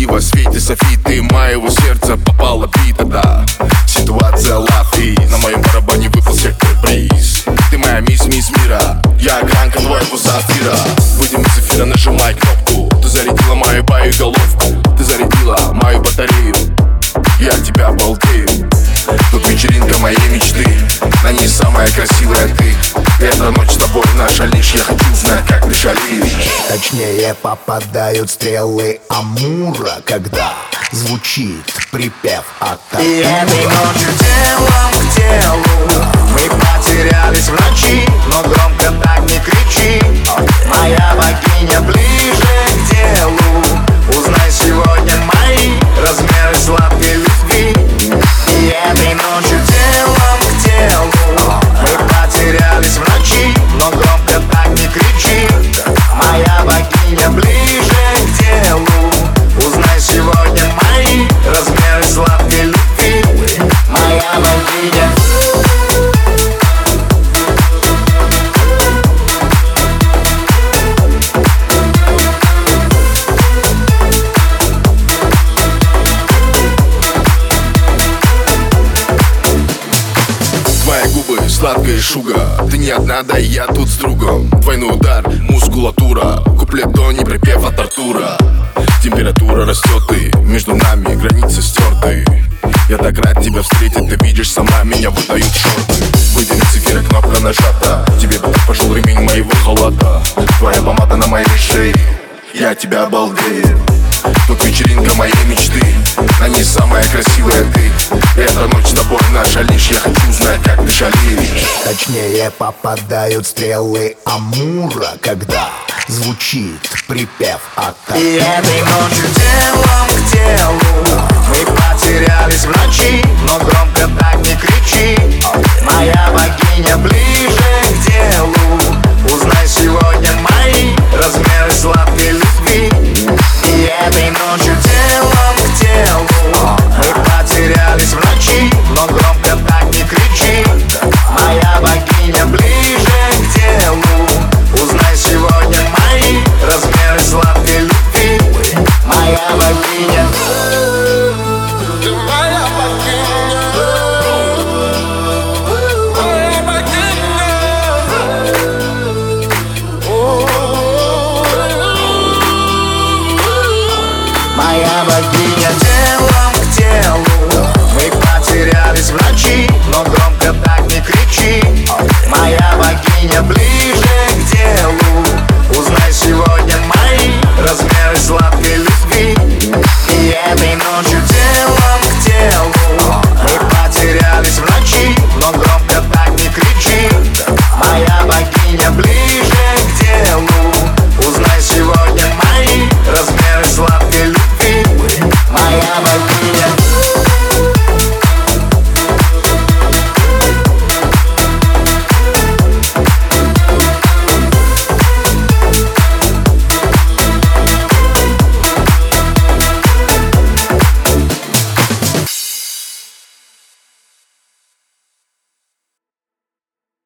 красиво светит софиты моего сердца попала бита, да. Ситуация лафи, на моем барабане выпал сюрприз. Ты моя мисс мира, я огранка твоего сафира. Выйдем из эфира, нажимай кнопку. Ты зарядила мою боеголовку, ты зарядила мою батарею. Я от тебя балдею. Тут вечеринка моей мечты, на ней самая красивая ты. Эта ночь с тобой наша лишь, я хочу знать, как ты шалишь. Точнее попадают стрелы Амура, когда звучит припев Ата. И этой ночью телом к телу мы потерялись в ночи, но громко так не кричи. Моя богиня ближе к делу. Узнай сегодня мои размеры сладкой любви. И этой ночью телом к телу мы потерялись в ночи, но громко так не кричи. Моя богиня ближе к делу. Узнай сегодня мои размеры сладкой любви. Моя богиня. Сладкая шуга, ты не одна, да и я тут с другом. Двойной удар, мускулатура, куплет до не припев от Артура. Температура растет и между нами границы стерты. Я так рад тебя встретить, ты видишь, сама меня выдают шорты. Выйдем из эфира, кнопка нажата, тебе пошел ремень моего халата. Твоя помада на моей шее, я от тебя балдею. Тут вечеринка моей мечты, на ней самая красивая ты. Эта ночь с тобой наша лишь, я хочу знать, как ты шалишь. Точнее попадают стрелы Амура, когда звучит припев Ата. И этой ночью телом к телу мы потерялись в ночи, но громко так не кричи. Моя богиня ближе